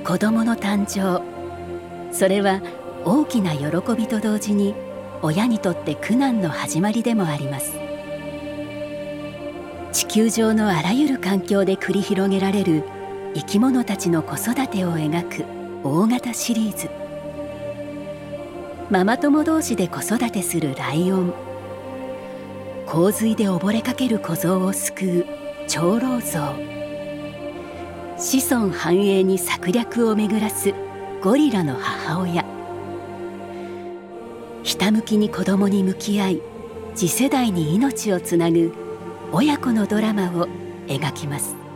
子供の誕生、それは大きな喜びと同時に親にとって苦難の始まりでもあります。地球上のあらゆる環境で繰り広げられる生き物たちの子育てを描く大型シリーズ。ママ友同士で子育てするライオン、洪水で溺れかける子象を救う長老象、子孫繁栄に策略を巡らすゴリラの母親、ひたむきに子供に向き合い次世代に命をつなぐ親子のドラマを描きます。